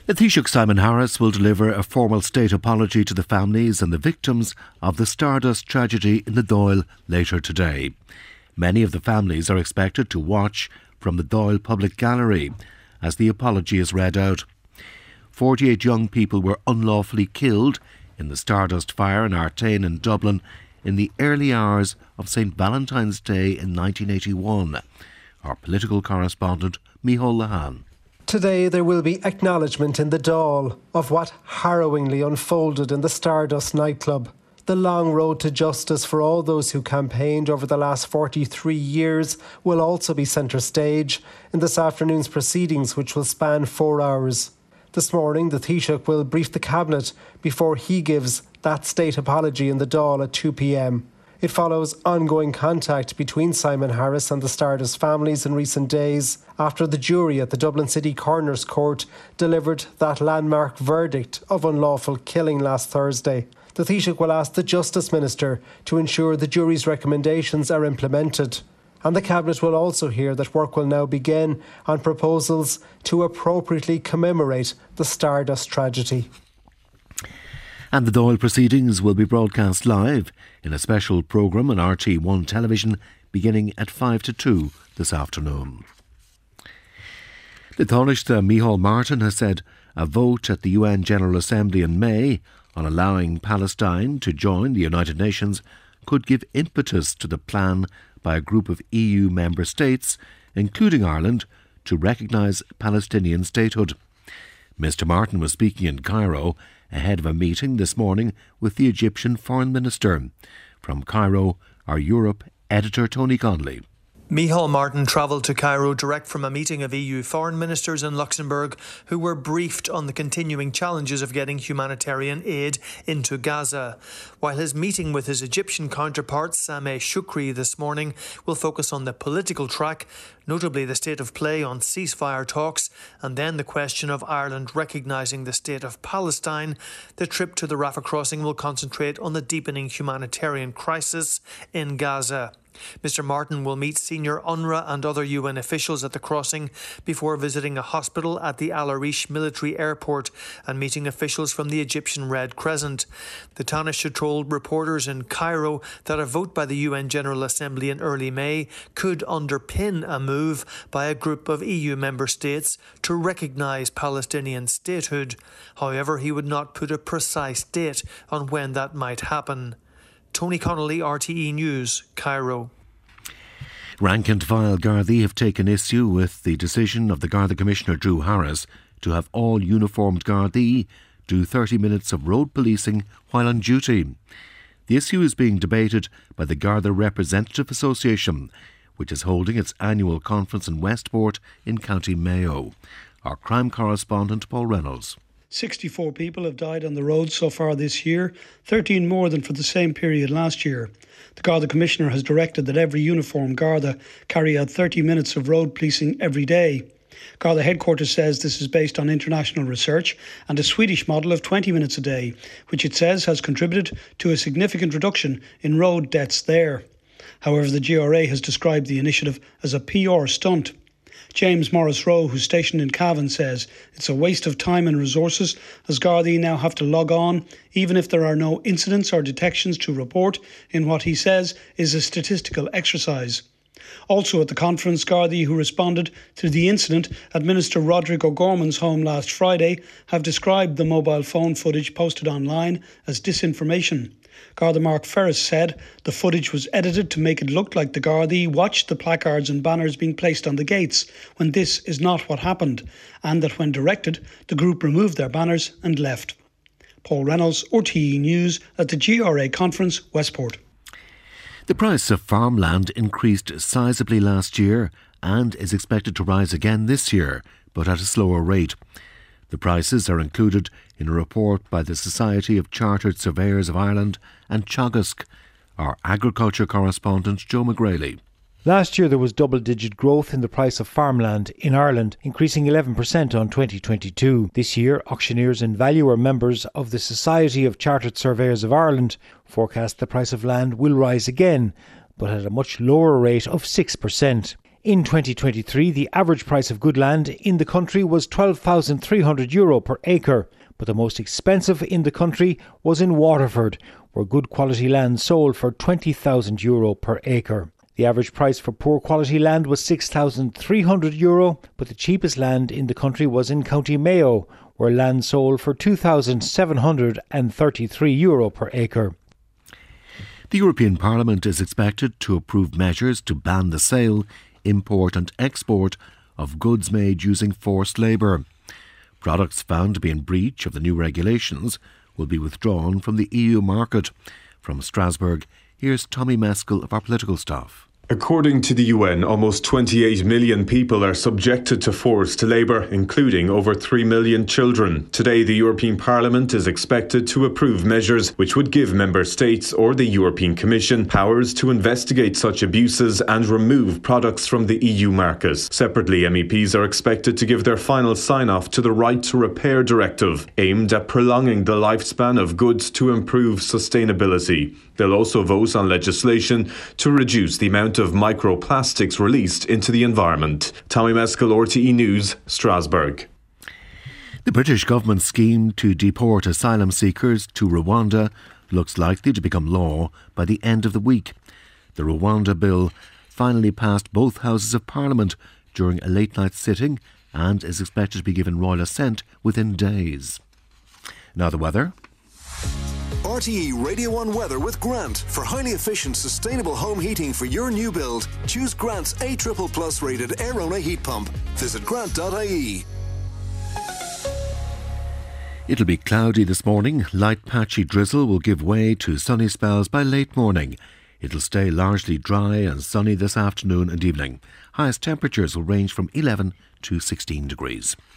The Taoiseach Simon Harris will deliver a formal state apology to the families and the victims of the Stardust tragedy in the Dáil later today. Many of the families are expected to watch from the Dáil Public Gallery as the apology is read out. 48 young people were unlawfully killed in the Stardust fire in Artane in Dublin in the early hours of St Valentine's Day in 1981. Our political correspondent, Micheál Lehane. Today there will be acknowledgement in the Dáil of what harrowingly unfolded in the Stardust nightclub. The long road to justice for all those who campaigned over the last 43 years will also be centre stage in this afternoon's proceedings, which will span 4 hours. This morning the Taoiseach will brief the Cabinet before he gives that state apology in the Dáil at 2 p.m. It follows ongoing contact between Simon Harris and the Stardust families in recent days after the jury at the Dublin City Coroner's Court delivered that landmark verdict of unlawful killing last Thursday. The Taoiseach will ask the Justice Minister to ensure the jury's recommendations are implemented. And the Cabinet will also hear that work will now begin on proposals to appropriately commemorate the Stardust tragedy. And the Dáil proceedings will be broadcast live in a special programme on RT1 television beginning at 5 to 2 this afternoon. The Taoiseach Micheál Martin has said a vote at the UN General Assembly in May on allowing Palestine to join the United Nations could give impetus to the plan by a group of EU member states, including Ireland, to recognise Palestinian statehood. Mr Martin was speaking in Cairo ahead of a meeting this morning with the Egyptian Foreign Minister. From Cairo, our Europe editor Tony Connolly. Micheál Martin travelled to Cairo direct from a meeting of EU foreign ministers in Luxembourg who were briefed on the continuing challenges of getting humanitarian aid into Gaza. While his meeting with his Egyptian counterpart Sameh Shoukry this morning will focus on the political track, notably the state of play on ceasefire talks and then the question of Ireland recognising the state of Palestine, the trip to the Rafah crossing will concentrate on the deepening humanitarian crisis in Gaza. Mr Martin will meet senior UNRWA and other UN officials at the crossing before visiting a hospital at the Al Arish military airport and meeting officials from the Egyptian Red Crescent. The Taoiseach told reporters in Cairo that a vote by the UN General Assembly in early May could underpin a move by a group of EU member states to recognise Palestinian statehood. However, he would not put a precise date on when that might happen. Tony Connolly, RTE News, Cairo. Rank and file Gardaí have taken issue with the decision of the Garda Commissioner Drew Harris to have all uniformed Gardaí do 30 minutes of road policing while on duty. The issue is being debated by the Garda Representative Association, which is holding its annual conference in Westport in County Mayo. Our crime correspondent Paul Reynolds. 64 people have died on the road so far this year, 13 more than for the same period last year. The Garda Commissioner has directed that every uniformed Garda carry out 30 minutes of road policing every day. Garda headquarters says this is based on international research and a Swedish model of 20 minutes a day, which it says has contributed to a significant reduction in road deaths there. However, the GRA has described the initiative as a PR stunt. James Morris-Rowe, who's stationed in Cavan, says it's a waste of time and resources as Gardaí now have to log on, even if there are no incidents or detections to report, in what he says is a statistical exercise. Also at the conference, Gardaí who responded to the incident at Minister Roderick O'Gorman's home last Friday have described the mobile phone footage posted online as disinformation. Garda Mark Ferris said the footage was edited to make it look like the Gardaí watched the placards and banners being placed on the gates, when this is not what happened, and that when directed, the group removed their banners and left. Paul Reynolds, RTE News, at the GRA conference, Westport. The price of farmland increased sizably last year and is expected to rise again this year, but at a slower rate. The prices are included in a report by the Society of Chartered Surveyors of Ireland and Teagasc. Our agriculture correspondent Joe McGrady. Last year there was double-digit growth in the price of farmland in Ireland, increasing 11% on 2022. This year, auctioneers and valuer members of the Society of Chartered Surveyors of Ireland forecast the price of land will rise again, but at a much lower rate of 6%. In 2023, the average price of good land in the country was €12,300 per acre, but the most expensive in the country was in Waterford, where good quality land sold for €20,000 per acre. The average price for poor quality land was €6,300, but the cheapest land in the country was in County Mayo, where land sold for €2,733 per acre. The European Parliament is expected to approve measures to ban the sale, import and export of goods made using forced labour. Products found to be in breach of the new regulations will be withdrawn from the EU market. From Strasbourg, here's Tommy Meskel of our political staff. According to the UN, almost 28 million people are subjected to forced labour, including over 3 million children. Today, the European Parliament is expected to approve measures which would give member states or the European Commission powers to investigate such abuses and remove products from the EU market. Separately, MEPs are expected to give their final sign-off to the Right to Repair Directive, aimed at prolonging the lifespan of goods to improve sustainability. They'll also vote on legislation to reduce the amount of microplastics released into the environment. Tommy Meskel, RTE News, Strasbourg. The British government's scheme to deport asylum seekers to Rwanda looks likely to become law by the end of the week. The Rwanda bill finally passed both houses of Parliament during a late-night sitting and is expected to be given royal assent within days. Now the weather. RTE Radio 1 weather with Grant. For highly efficient, sustainable home heating for your new build, choose Grant's A++ rated Airona heat pump. Visit grant.ie. It'll be cloudy this morning. Light patchy drizzle will give way to sunny spells by late morning. It'll stay largely dry and sunny this afternoon and evening. Highest temperatures will range from 11 to 16 degrees.